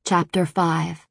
Chapter 5.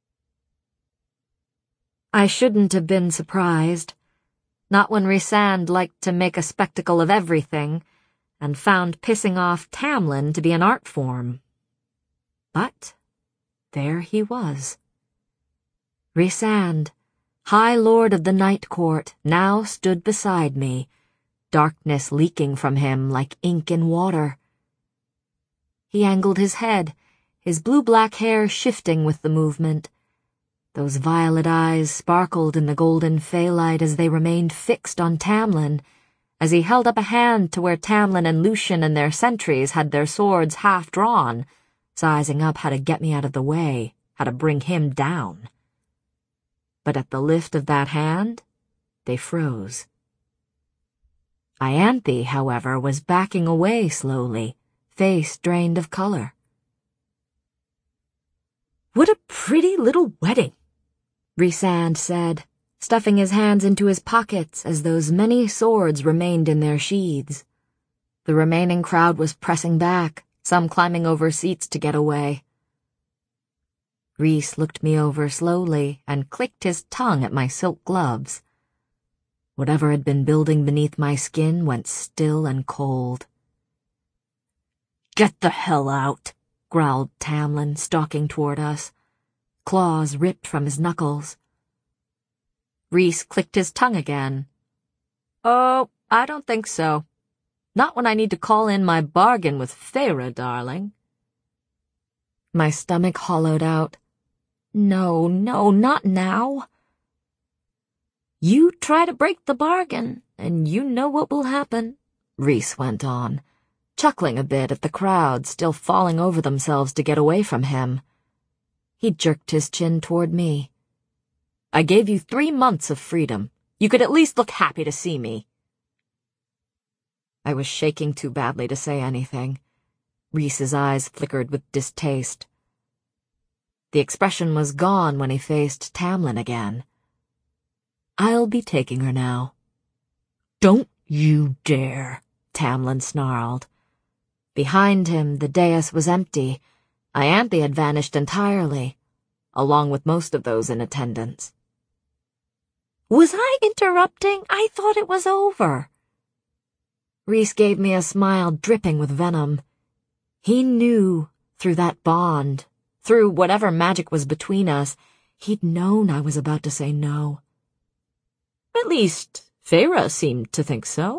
I shouldn't have been surprised. Not when Rhysand liked to make a spectacle of everything, and found pissing off Tamlin to be an art form. But there he was. Rhysand, High Lord of the Night Court, now stood beside me, darkness leaking from him like ink in water. He angled his head, his blue-black hair shifting with the movement. Those violet eyes sparkled in the golden faylight as they remained fixed on Tamlin, as he held up a hand to where Tamlin and Lucien and their sentries had their swords half drawn, sizing up how to get me out of the way, how to bring him down. But at the lift of that hand, they froze. Ianthe, however, was backing away slowly, face drained of color. "What a pretty little wedding," Rhysand said, stuffing his hands into his pockets as those many swords remained in their sheaths. The remaining crowd was pressing back, some climbing over seats to get away. Rhys looked me over slowly and clicked his tongue at my silk gloves. Whatever had been building beneath my skin went still and cold. "Get the hell out," growled Tamlin, stalking toward us. Claws ripped from his knuckles. Rhys clicked his tongue again. "Oh, I don't think so. Not when I need to call in my bargain with Feyre, darling." My stomach hollowed out. No, not now. "You try to break the bargain, and you know what will happen," Rhys went on, chuckling a bit at the crowd still falling over themselves to get away from him. He jerked his chin toward me. "I gave you 3 months of freedom. You could at least look happy to see me." I was shaking too badly to say anything. Rhys's eyes flickered with distaste. The expression was gone when he faced Tamlin again. "I'll be taking her now." "Don't you dare," Tamlin snarled. Behind him, the dais was empty. Ianthe had vanished entirely, along with most of those in attendance. "Was I interrupting? I thought it was over." Rhys gave me a smile dripping with venom. He knew, through that bond, through whatever magic was between us, he'd known I was about to say no. "At least, Feyre seemed to think so."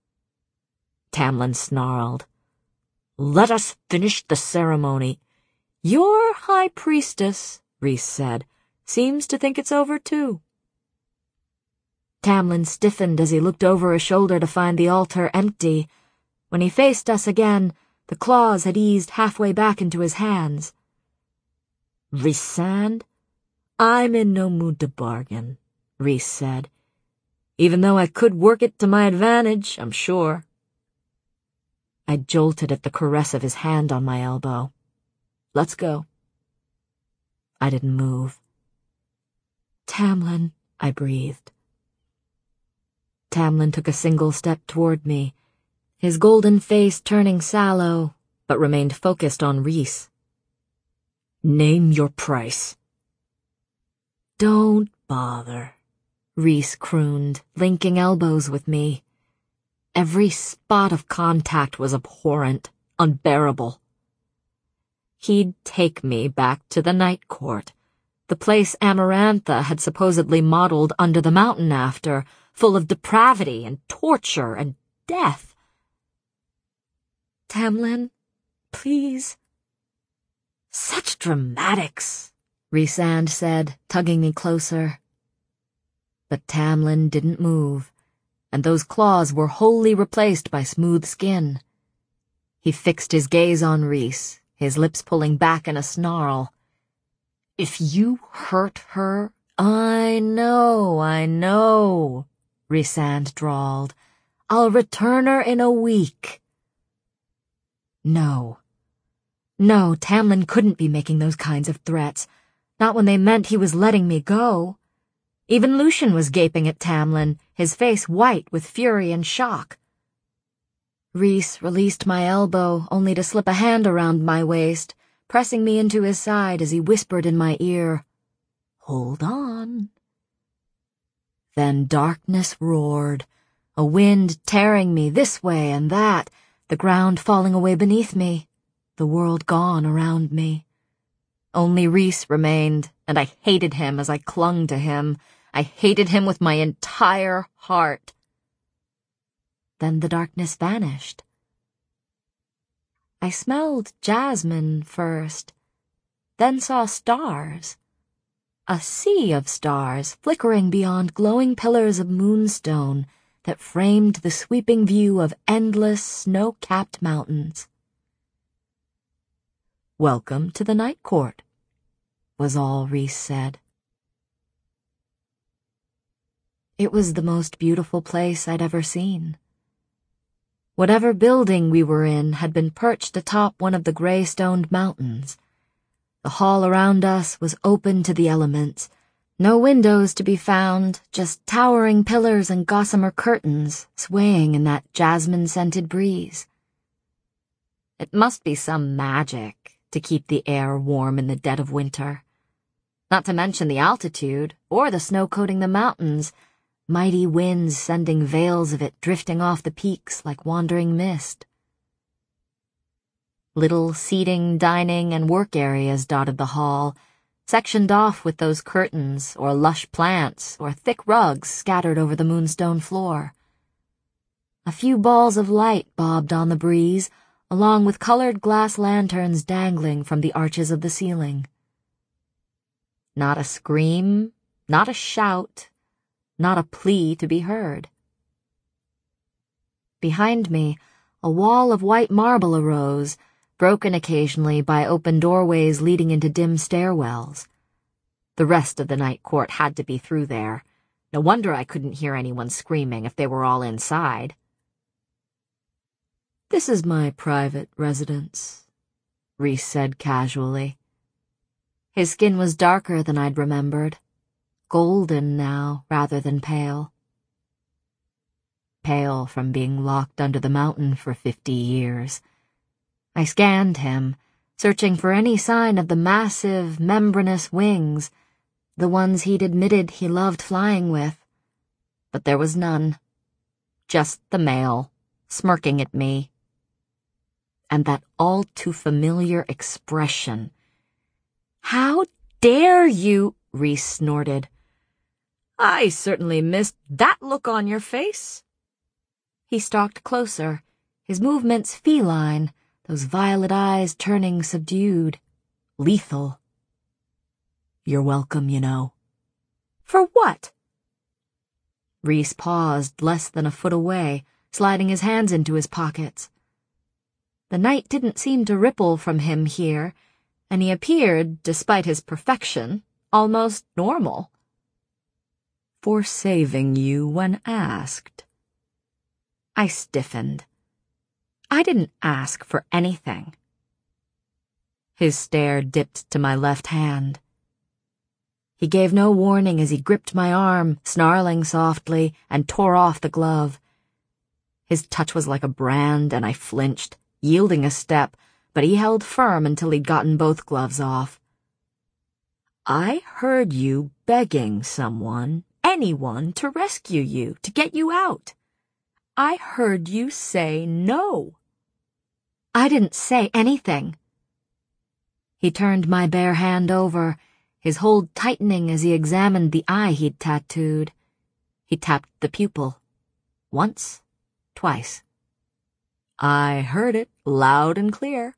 Tamlin snarled. "Let us finish the ceremony." "Your high priestess," Rhys said, "seems to think it's over too." Tamlin stiffened as he looked over his shoulder to find the altar empty. When he faced us again, the claws had eased halfway back into his hands. "Rhysand, I'm in no mood to bargain," Rhys said, "even though I could work it to my advantage, I'm sure." I jolted at the caress of his hand on my elbow. "Let's go." I didn't move. "Tamlin," I breathed. Tamlin took a single step toward me, his golden face turning sallow, but remained focused on Rhys. "Name your price." "Don't bother," Rhys crooned, linking elbows with me. Every spot of contact was abhorrent, unbearable. He'd take me back to the Night Court, the place Amarantha had supposedly modeled Under the Mountain after, full of depravity and torture and death. "Tamlin, please." "Such dramatics," Rhysand said, tugging me closer. But Tamlin didn't move, and those claws were wholly replaced by smooth skin. He fixed his gaze on Rhys, his lips pulling back in a snarl. "If you hurt her—" I know, Rhysand drawled. "I'll return her in a week." No, Tamlin couldn't be making those kinds of threats, not when they meant he was letting me go. Even Lucien was gaping at Tamlin, his face white with fury and shock. Rhys released my elbow only to slip a hand around my waist, pressing me into his side as he whispered in my ear, "Hold on." Then darkness roared, a wind tearing me this way and that, the ground falling away beneath me, the world gone around me. Only Reese remained, and I hated him as I clung to him. I hated him with my entire heart. Then the darkness vanished. I smelled jasmine first, then saw stars. A sea of stars flickering beyond glowing pillars of moonstone that framed the sweeping view of endless snow-capped mountains. "Welcome to the Night Court," was all Reese said. It was the most beautiful place I'd ever seen. Whatever building we were in had been perched atop one of the gray-stoned mountains. The hall around us was open to the elements. No windows to be found, just towering pillars and gossamer curtains swaying in that jasmine-scented breeze. It must be some magic to keep the air warm in the dead of winter. Not to mention the altitude, or the snow coating the mountains, mighty winds sending veils of it drifting off the peaks like wandering mist. Little seating, dining, and work areas dotted the hall, sectioned off with those curtains, or lush plants, or thick rugs scattered over the moonstone floor. A few balls of light bobbed on the breeze, along with colored glass lanterns dangling from the arches of the ceiling. Not a scream, not a shout, not a plea to be heard. Behind me, a wall of white marble arose, broken occasionally by open doorways leading into dim stairwells. The rest of the night court had to be through there. No wonder I couldn't hear anyone screaming if they were all inside. "This is my private residence," Reese said casually. His skin was darker than I'd remembered. Golden now, rather than pale. Pale from being locked under the mountain for 50 years. I scanned him, searching for any sign of the massive, membranous wings, the ones he'd admitted he loved flying with. But there was none. Just the male, smirking at me. And that all-too-familiar expression. "How dare you?" Reese snorted. "I certainly missed that look on your face." He stalked closer, his movements feline, those violet eyes turning subdued, lethal. "You're welcome, you know." "For what?" Reese paused less than a foot away, sliding his hands into his pockets. The night didn't seem to ripple from him here, and he appeared, despite his perfection, almost normal. "For saving you when asked." I stiffened. I didn't ask for anything. His stare dipped to my left hand. He gave no warning as he gripped my arm, snarling softly, and tore off the glove. His touch was like a brand, and I flinched, yielding a step, but he held firm until he'd gotten both gloves off. "I heard you begging someone, anyone, to rescue you, to get you out. I heard you say no." "I didn't say anything." He turned my bare hand over, his hold tightening as he examined the eye he'd tattooed. He tapped the pupil. Once, twice. "I heard it loud and clear."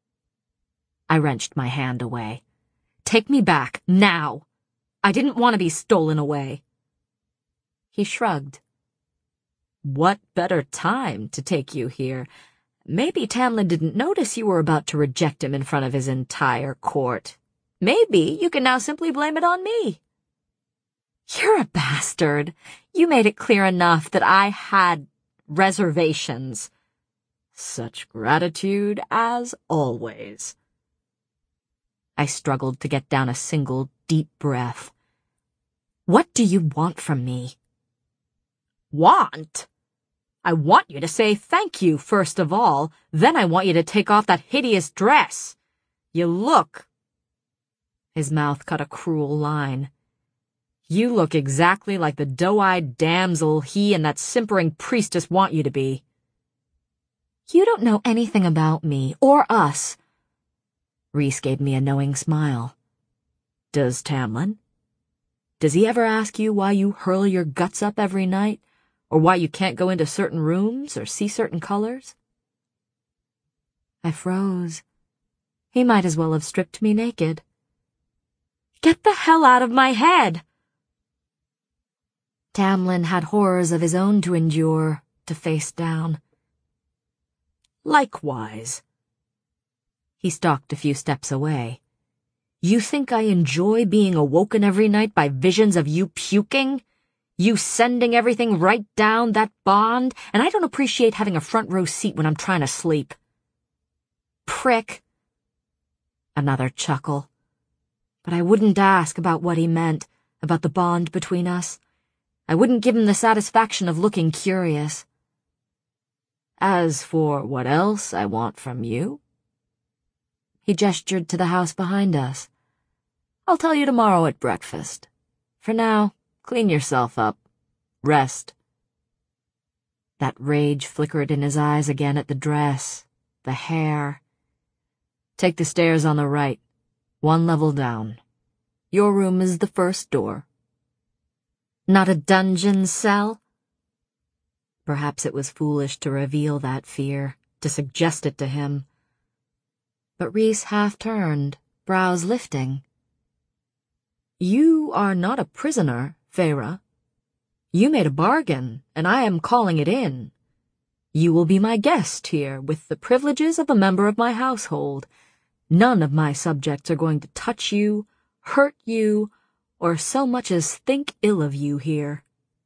I wrenched my hand away. "Take me back, now. I didn't want to be stolen away." He shrugged. "What better time to take you here? Maybe Tamlin didn't notice you were about to reject him in front of his entire court. Maybe you can now simply blame it on me." "You're a bastard. You made it clear enough that I had reservations." "Such gratitude as always." I struggled to get down a single deep breath. "What do you want from me?" "Want? I want you to say thank you, first of all. Then I want you to take off that hideous dress. You look. His mouth cut a cruel line. You look exactly like the doe-eyed damsel he and that simpering priestess want you to be. You don't know anything about me, or us. Rhys gave me a knowing smile. Does Tamlin? Does he ever ask you why you hurl your guts up every night, or why you can't go into certain rooms or see certain colors? I froze. He might as well have stripped me naked. Get the hell out of my head! Tamlin had horrors of his own to endure, to face down. Likewise. He stalked a few steps away. You think I enjoy being awoken every night by visions of you puking? You sending everything right down that bond, and I don't appreciate having a front row seat when I'm trying to sleep. Prick. Another chuckle. But I wouldn't ask about what he meant, about the bond between us. I wouldn't give him the satisfaction of looking curious. As for what else I want from you, he gestured to the house behind us. I'll tell you tomorrow at breakfast. For now, clean yourself up. Rest. That rage flickered in his eyes again at the dress, the hair. Take the stairs on the right, 1 level down. Your room is the first door. Not a dungeon cell? Perhaps it was foolish to reveal that fear, to suggest it to him. But Rhys half turned, brows lifting. You are not a prisoner, Feyre. You made a bargain, and I am calling it in. You will be my guest here, with the privileges of a member of my household. None of my subjects are going to touch you, hurt you, or so much as think ill of you here.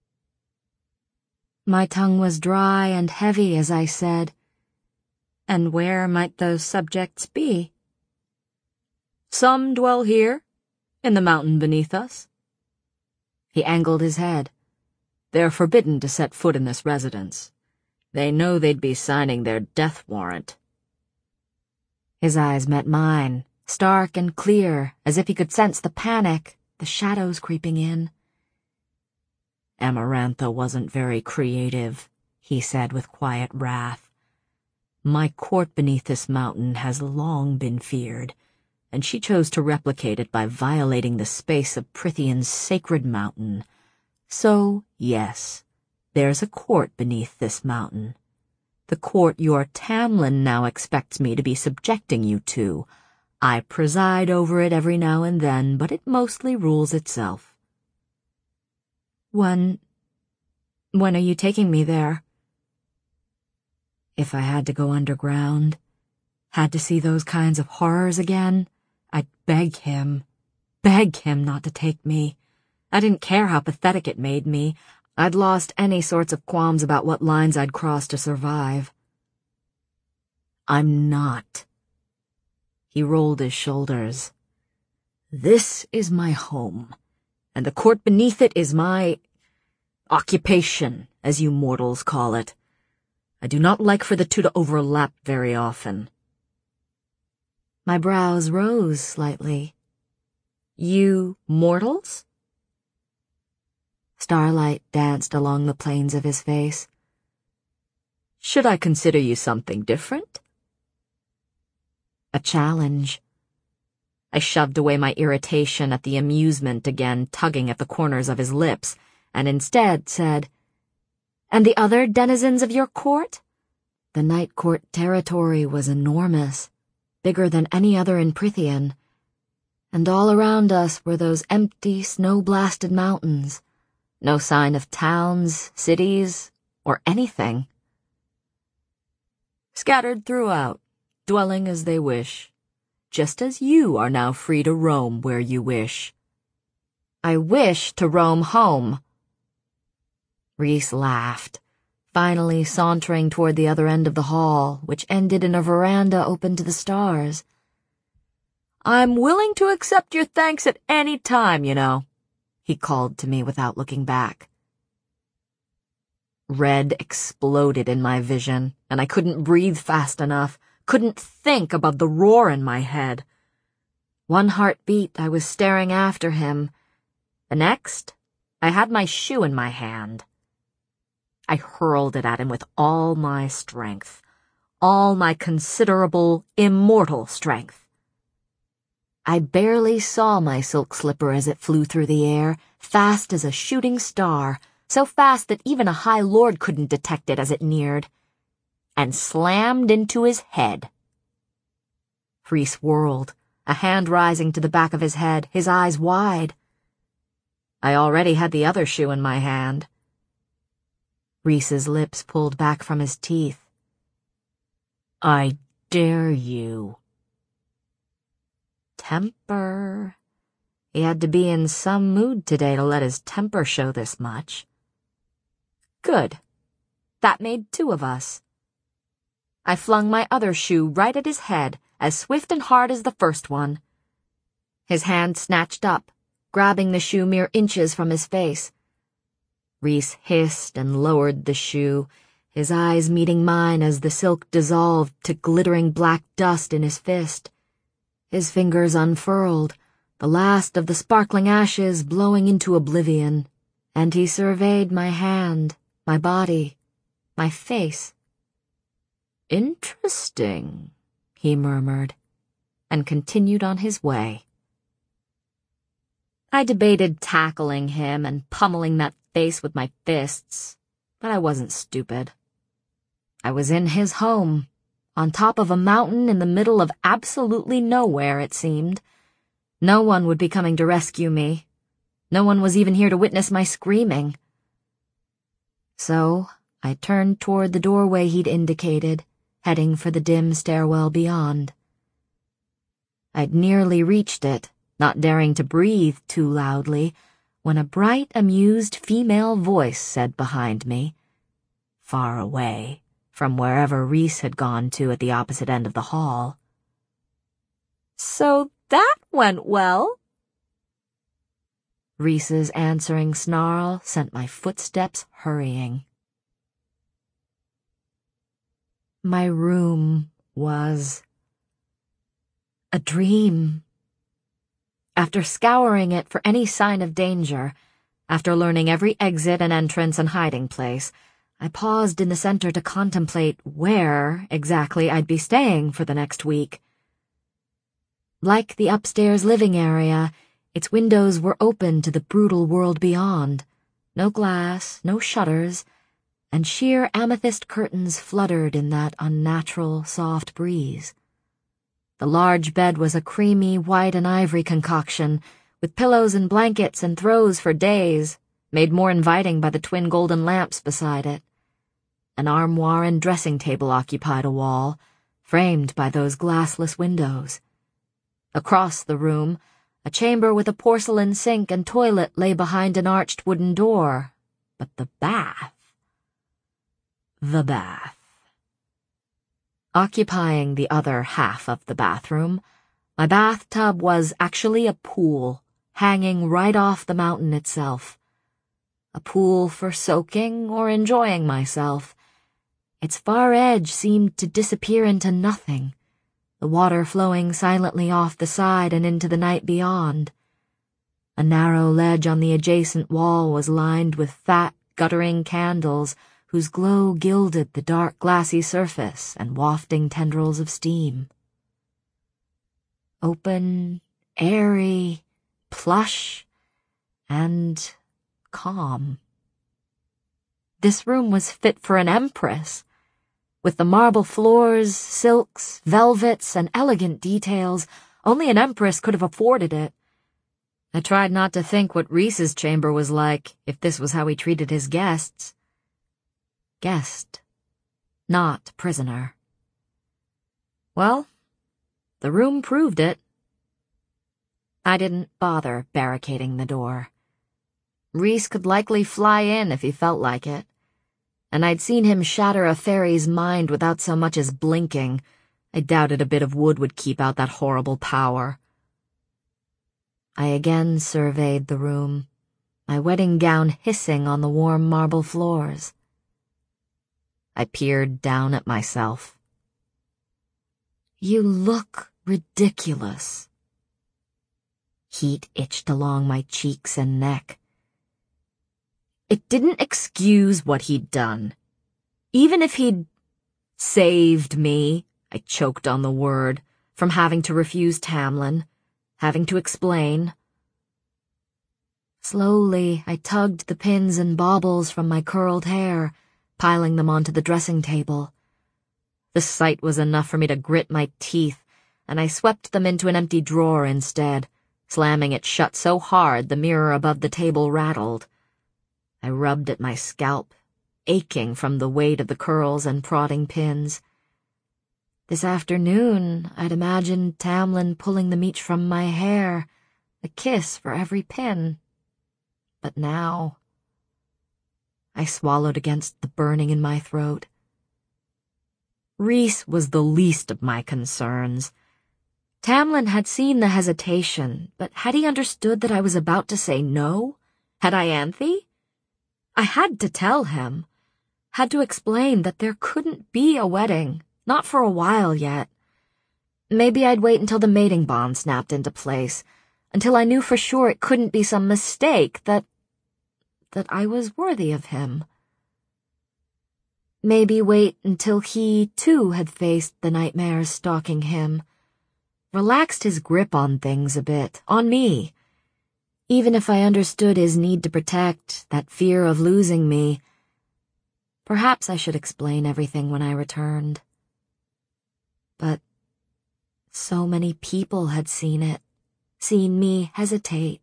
My tongue was dry and heavy as I said, and where might those subjects be? Some dwell here, in the mountain beneath us. He angled his head. They're forbidden to set foot in this residence. They know they'd be signing their death warrant. His eyes met mine, stark and clear, as if he could sense the panic, the shadows creeping in. Amarantha wasn't very creative, he said with quiet wrath. My court beneath this mountain has long been feared, and she chose to replicate it by violating the space of Prythian's sacred mountain. So, yes, there's a court beneath this mountain. The court your Tamlin now expects me to be subjecting you to. I preside over it every now and then, but it mostly rules itself. When are you taking me there? If I had to go underground, had to see those kinds of horrors again, I'd beg him not to take me. I didn't care how pathetic it made me. I'd lost any sorts of qualms about what lines I'd cross to survive. I'm not. He rolled his shoulders. This is my home, and the court beneath it is my occupation, as you mortals call it. I do not like for the two to overlap very often. My brows rose slightly. You mortals? Starlight danced along the planes of his face. Should I consider you something different? A challenge. I shoved away my irritation at the amusement again tugging at the corners of his lips, and instead said, And the other denizens of your court? The Night Court territory was enormous, bigger than any other in Prythian, and all around us were those empty, snow-blasted mountains. No sign of towns, cities, or anything. Scattered throughout, dwelling as they wish, just as you are now free to roam where you wish. I wish to roam home. Rhys laughed, finally sauntering toward the other end of the hall, which ended in a veranda open to the stars. I'm willing to accept your thanks at any time, you know, he called to me without looking back. Red exploded in my vision, and I couldn't breathe fast enough, couldn't think above the roar in my head. One heartbeat, I was staring after him. The next, I had my shoe in my hand. I hurled it at him with all my strength, all my considerable, immortal strength. I barely saw my silk slipper as it flew through the air, fast as a shooting star, so fast that even a high lord couldn't detect it as it neared, and slammed into his head. Rhys whirled, a hand rising to the back of his head, his eyes wide. I already had the other shoe in my hand. Rhys's lips pulled back from his teeth. I dare you. Temper. He had to be in some mood today to let his temper show this much. Good. That made two of us. I flung my other shoe right at his head, as swift and hard as the first one. His hand snatched up, grabbing the shoe mere inches from his face. Rhys hissed and lowered the shoe, his eyes meeting mine as the silk dissolved to glittering black dust in his fist. His fingers unfurled, the last of the sparkling ashes blowing into oblivion, and he surveyed my hand, my body, my face. Interesting, he murmured, and continued on his way. I debated tackling him and pummeling that face with my fists, but I wasn't stupid. I was in his home, on top of a mountain in the middle of absolutely nowhere, it seemed. No one would be coming to rescue me. No one was even here to witness my screaming. So I turned toward the doorway he'd indicated, heading for the dim stairwell beyond. I'd nearly reached it, not daring to breathe too loudly, when a bright, amused female voice said behind me, far away, from wherever Rhys had gone to at the opposite end of the hall. So that went well? Rhys's answering snarl sent my footsteps hurrying. My room was a dream. After scouring it for any sign of danger, after learning every exit and entrance and hiding place, I paused in the center to contemplate where exactly I'd be staying for the next week. Like the upstairs living area, its windows were open to the brutal world beyond. No glass, no shutters, and sheer amethyst curtains fluttered in that unnatural, soft breeze. The large bed was a creamy white and ivory concoction, with pillows and blankets and throws for days, made more inviting by the twin golden lamps beside it. An armoire and dressing table occupied a wall, framed by those glassless windows. Across the room, a chamber with a porcelain sink and toilet lay behind an arched wooden door, but the bath. Occupying the other half of the bathroom, my bathtub was actually a pool, hanging right off the mountain itself. A pool for soaking or enjoying myself. Its far edge seemed to disappear into nothing, the water flowing silently off the side and into the night beyond. A narrow ledge on the adjacent wall was lined with fat, guttering candles whose glow gilded the dark glassy surface and wafting tendrils of steam. Open, airy, plush, and calm. This room was fit for an empress. With the marble floors, silks, velvets, and elegant details, only an empress could have afforded it. I tried not to think what Rhys's chamber was like if this was how he treated his guests. Guest, not prisoner. Well, the room proved it. I didn't bother barricading the door. Rhys could likely fly in if he felt like it, and I'd seen him shatter a fairy's mind without so much as blinking. I doubted a bit of wood would keep out that horrible power. I again surveyed the room, my wedding gown hissing on the warm marble floors. I peered down at myself. You look ridiculous, Heat itched along my cheeks and neck. It didn't excuse what he'd done. Even if he'd saved me, I choked on the word, from having to refuse Tamlin, having to explain. Slowly, I tugged the pins and baubles from my curled hair, piling them onto the dressing table. The sight was enough for me to grit my teeth, and I swept them into an empty drawer instead, slamming it shut so hard the mirror above the table rattled. I rubbed at my scalp, aching from the weight of the curls and prodding pins. This afternoon, I'd imagined Tamlin pulling the meat from my hair, a kiss for every pin. But now... I swallowed against the burning in my throat. Rhys was the least of my concerns. Tamlin had seen the hesitation, but had he understood that I was about to say no? Had Ianthe? I had to tell him. Had to explain that there couldn't be a wedding, not for a while yet. Maybe I'd wait until the mating bond snapped into place, until I knew for sure it couldn't be some mistake, that I was worthy of him. Maybe wait until he, too, had faced the nightmares stalking him. Relaxed his grip on things a bit, on me. Even if I understood his need to protect, that fear of losing me, perhaps I should explain everything when I returned. But so many people had seen it, seen me hesitate.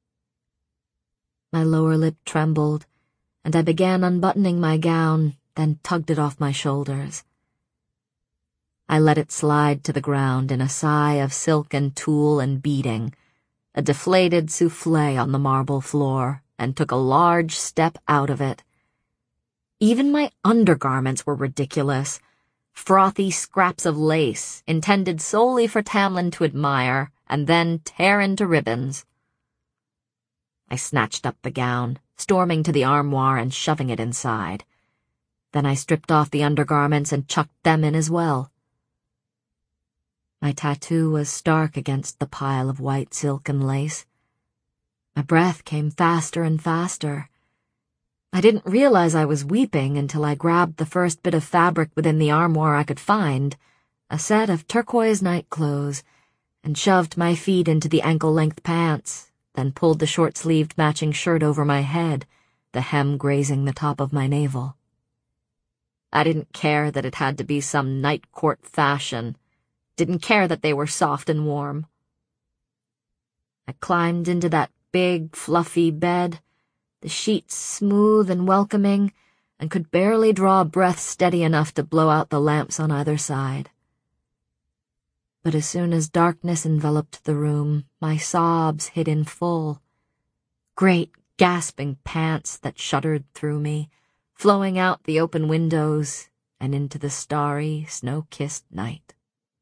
My lower lip trembled, and I began unbuttoning my gown, then tugged it off my shoulders. I let it slide to the ground in a sigh of silk and tulle and beading, a deflated soufflé on the marble floor, and took a large step out of it. Even my undergarments were ridiculous, frothy scraps of lace intended solely for Tamlin to admire and then tear into ribbons. I snatched up the gown, storming to the armoire and shoving it inside. Then I stripped off the undergarments and chucked them in as well. My tattoo was stark against the pile of white silk and lace. My breath came faster and faster. I didn't realize I was weeping until I grabbed the first bit of fabric within the armoire I could find, a set of turquoise nightclothes, and shoved my feet into the ankle-length pants, then pulled the short-sleeved matching shirt over my head, the hem grazing the top of my navel. I didn't care that it had to be some night court fashion. Didn't care that they were soft and warm. I climbed into that big, fluffy bed, the sheets smooth and welcoming, and could barely draw a breath steady enough to blow out the lamps on either side. But as soon as darkness enveloped the room, my sobs hit in full. Great, gasping pants that shuddered through me, flowing out the open windows and into the starry, snow-kissed night.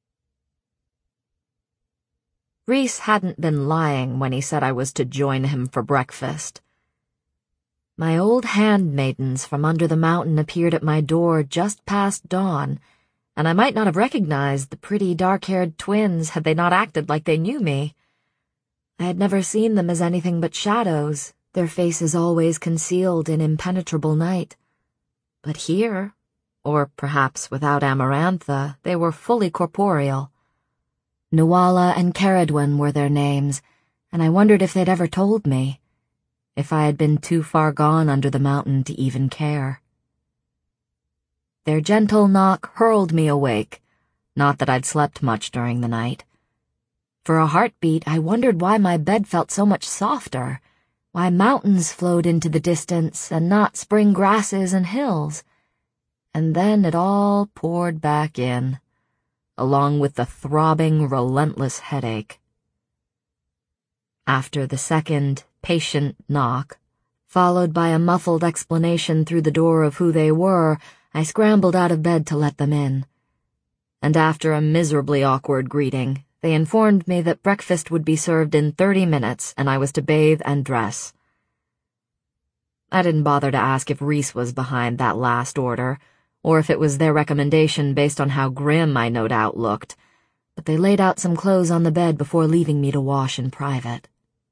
Rhys hadn't been lying when he said I was to join him for breakfast. My old handmaidens from under the mountain appeared at my door just past dawn, and I might not have recognized the pretty dark-haired twins had they not acted like they knew me. I had never seen them as anything but shadows, their faces always concealed in impenetrable night. But here, or perhaps without Amarantha, they were fully corporeal. Nuala and Caradwen were their names, and I wondered if they'd ever told me, if I had been too far gone under the mountain to even care. Their gentle knock hurled me awake, not that I'd slept much during the night. For a heartbeat, I wondered why my bed felt so much softer, why mountains flowed into the distance and not spring grasses and hills. And then it all poured back in, along with the throbbing, relentless headache. After the second, patient knock, followed by a muffled explanation through the door of who they were, I scrambled out of bed to let them in. And after a miserably awkward greeting, they informed me that breakfast would be served in 30 minutes and I was to bathe and dress. I didn't bother to ask if Rhys was behind that last order, or if it was their recommendation based on how grim I no doubt looked, but they laid out some clothes on the bed before leaving me to wash in private.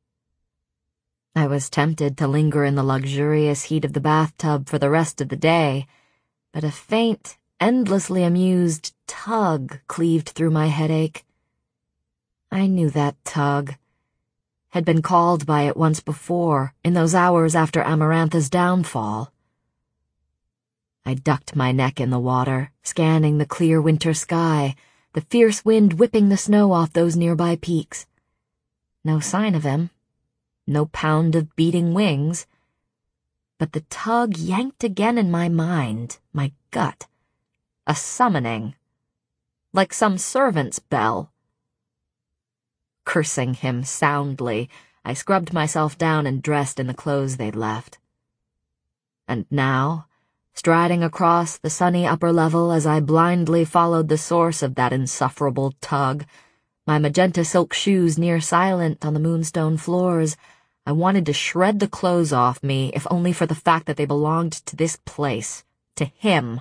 I was tempted to linger in the luxurious heat of the bathtub for the rest of the day, but a faint, endlessly amused tug cleaved through my headache. I knew that tug. Had been called by it once before, in those hours after Amarantha's downfall. I ducked my neck in the water, scanning the clear winter sky, the fierce wind whipping the snow off those nearby peaks. No sign of him. No pound of beating wings. But the tug yanked again in my mind, my gut. A summoning. Like some servant's bell. Cursing him soundly, I scrubbed myself down and dressed in the clothes they'd left. And now, striding across the sunny upper level as I blindly followed the source of that insufferable tug, my magenta silk shoes near silent on the moonstone floors, I wanted to shred the clothes off me, if only for the fact that they belonged to this place, to him.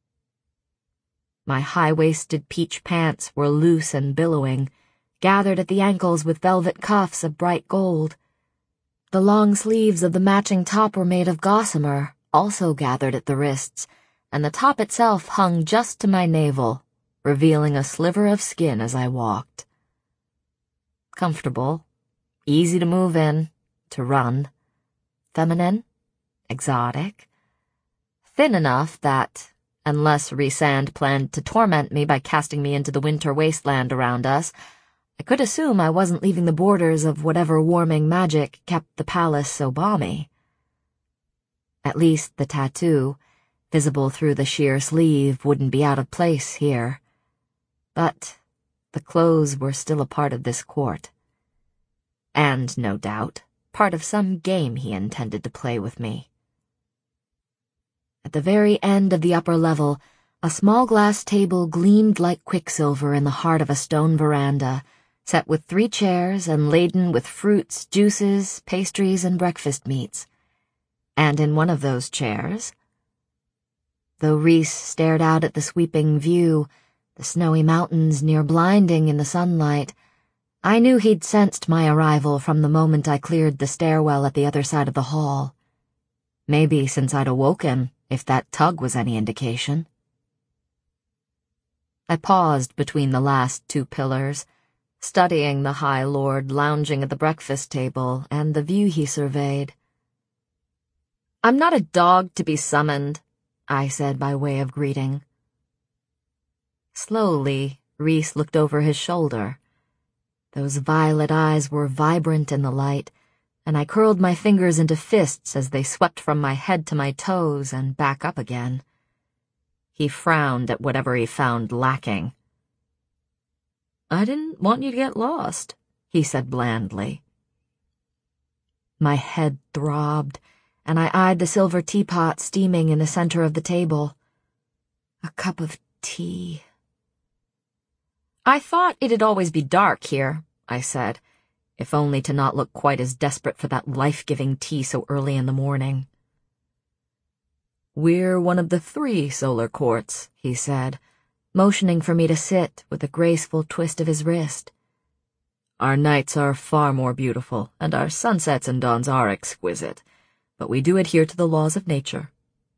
My high-waisted peach pants were loose and billowing, gathered at the ankles with velvet cuffs of bright gold. The long sleeves of the matching top were made of gossamer, also gathered at the wrists, and the top itself hung just to my navel, revealing a sliver of skin as I walked. Comfortable, easy to move in, to run, feminine, exotic, thin enough that, unless Rhysand planned to torment me by casting me into the winter wasteland around us, I could assume I wasn't leaving the borders of whatever warming magic kept the palace so balmy. At least the tattoo, visible through the sheer sleeve, wouldn't be out of place here. But the clothes were still a part of this court. And, no doubt, part of some game he intended to play with me. At the very end of the upper level, a small glass table gleamed like quicksilver in the heart of a stone veranda, set with 3 chairs and laden with fruits, juices, pastries, and breakfast meats. And in one of those chairs, though Rhys stared out at the sweeping view, the snowy mountains near blinding in the sunlight, I knew he'd sensed my arrival from the moment I cleared the stairwell at the other side of the hall. Maybe since I'd awoken, if that tug was any indication. I paused between the last 2 pillars, studying the High Lord lounging at the breakfast table and the view he surveyed. "I'm not a dog to be summoned," I said by way of greeting. Slowly, Rhys looked over his shoulder. Those violet eyes were vibrant in the light, and I curled my fingers into fists as they swept from my head to my toes and back up again. He frowned at whatever he found lacking. "I didn't want you to get lost," he said blandly. My head throbbed, and I eyed the silver teapot steaming in the center of the table. A cup of tea. "I thought it'd always be dark here," I said, if only to not look quite as desperate for that life-giving tea so early in the morning. "We're one of the 3 solar courts," he said, motioning for me to sit with a graceful twist of his wrist. "Our nights are far more beautiful, and our sunsets and dawns are exquisite, but we do adhere to the laws of nature."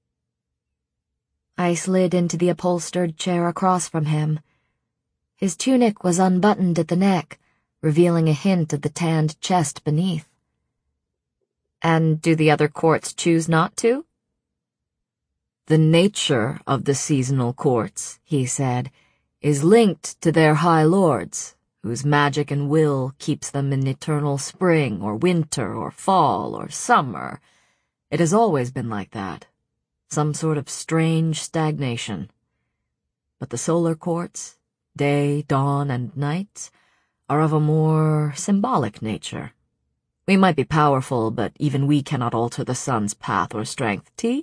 I slid into the upholstered chair across from him. His tunic was unbuttoned at the neck, revealing a hint of the tanned chest beneath. "And do the other courts choose not to?" "The nature of the seasonal courts," he said, "is linked to their high lords, whose magic and will keeps them in eternal spring or winter or fall or summer. It has always been like that, some sort of strange stagnation. But the solar courts, day, dawn, and night, are of a more symbolic nature. We might be powerful, but even we cannot alter the sun's path or strength. Tea?"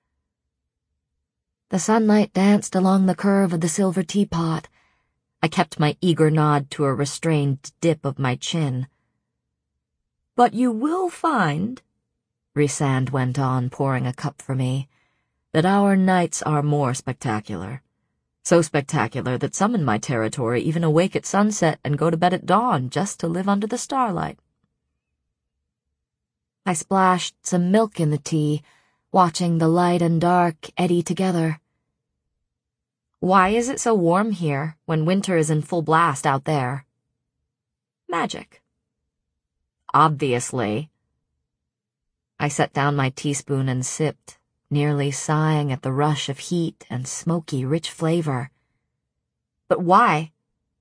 The sunlight danced along the curve of the silver teapot. I kept my eager nod to a restrained dip of my chin. "But you will find," Rhysand went on, pouring a cup for me, "that our nights are more spectacular. So spectacular that some in my territory even awake at sunset and go to bed at dawn just to live under the starlight. I splashed some milk in the tea, watching the light and dark eddy together. Why is it so warm here when winter is in full blast out there? Magic. Obviously. I set down my teaspoon and sipped, nearly sighing at the rush of heat and smoky, rich flavor. But why?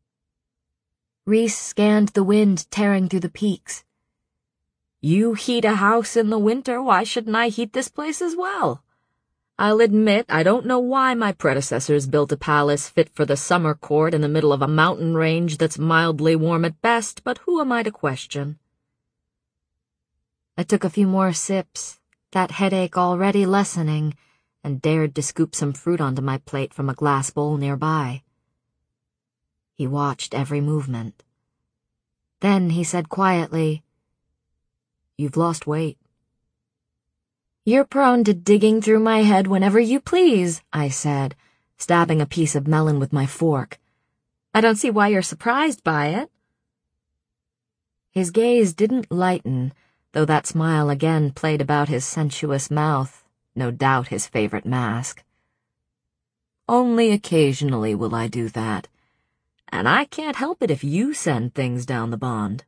Reese scanned the wind tearing through the peaks. You heat a house in the winter, why shouldn't I heat this place as well? I'll admit I don't know why my predecessors built a palace fit for the summer court in the middle of a mountain range that's mildly warm at best, but who am I to question? I took a few more sips, that headache already lessening, and dared to scoop some fruit onto my plate from a glass bowl nearby. He watched every movement. Then he said quietly, "You've lost weight." "You're prone to digging through my head whenever you please," I said, stabbing a piece of melon with my fork. "I don't see why you're surprised by it." His gaze didn't lighten, though that smile again played about his sensuous mouth, no doubt his favorite mask. "Only occasionally will I do that, and I can't help it if you send things down the bond."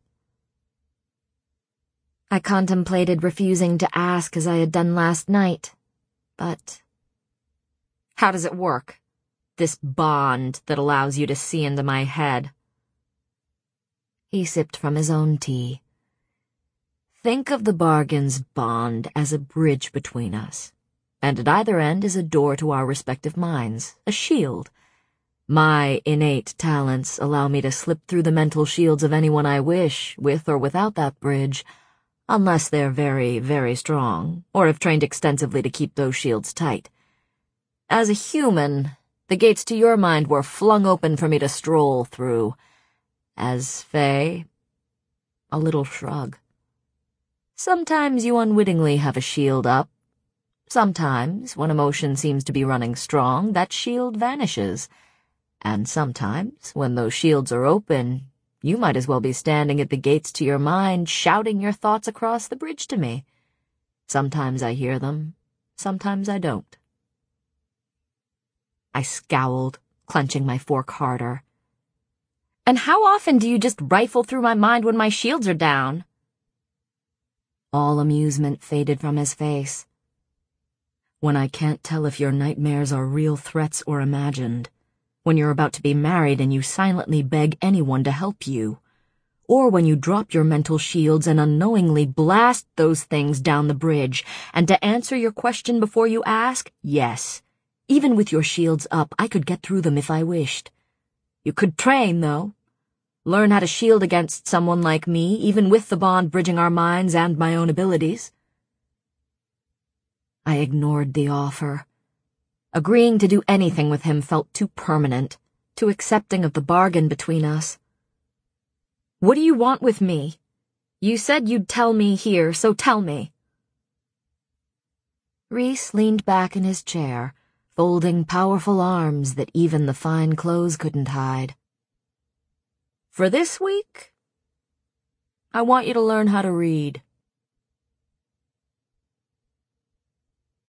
I contemplated refusing to ask as I had done last night, but... How does it work? This bond that allows you to see into my head. He sipped from his own tea. Think of the bargain's bond as a bridge between us, and at either end is a door to our respective minds, a shield. My innate talents allow me to slip through the mental shields of anyone I wish, with or without that bridge, unless they're very, very strong, or have trained extensively to keep those shields tight. As a human, the gates to your mind were flung open for me to stroll through. As Faye, a little shrug. Sometimes you unwittingly have a shield up. Sometimes, when emotion seems to be running strong, that shield vanishes. And sometimes, when those shields are open, you might as well be standing at the gates to your mind, shouting your thoughts across the bridge to me. Sometimes I hear them, sometimes I don't. I scowled, clenching my fork harder. "And how often do you just rifle through my mind when my shields are down?" All amusement faded from his face. "When I can't tell if your nightmares are real threats or imagined. When you're about to be married and you silently beg anyone to help you. Or when you drop your mental shields and unknowingly blast those things down the bridge. And to answer your question before you ask, yes. Even with your shields up, I could get through them if I wished. You could train, though. Learn how to shield against someone like me, even with the bond bridging our minds and my own abilities." I ignored the offer. Agreeing to do anything with him felt too permanent, too accepting of the bargain between us. "What do you want with me? You said you'd tell me here, so tell me." Reese leaned back in his chair, folding powerful arms that even the fine clothes couldn't hide. "For this week, I want you to learn how to read."